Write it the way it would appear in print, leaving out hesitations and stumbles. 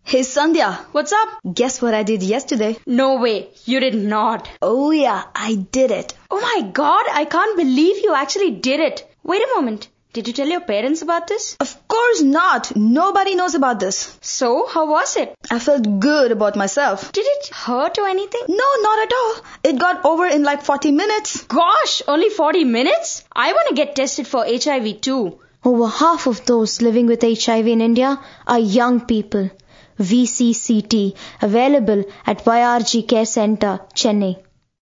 Hey Sandhya, What's up? guess what I did yesterday? No way, you did not. Oh yeah, I did it. Oh my god, I can't believe you actually did it. Wait a moment. Did you tell your parents about this? Of course not. Nobody knows about this. So, how was it? I felt good about myself. Did it hurt or anything? No, not at all. It got over in like 40 minutes. Gosh, only 40 minutes? I want to get tested for HIV too. Over half of those living with HIV in India are young people. VCCT, available at YRG Care Center, Chennai.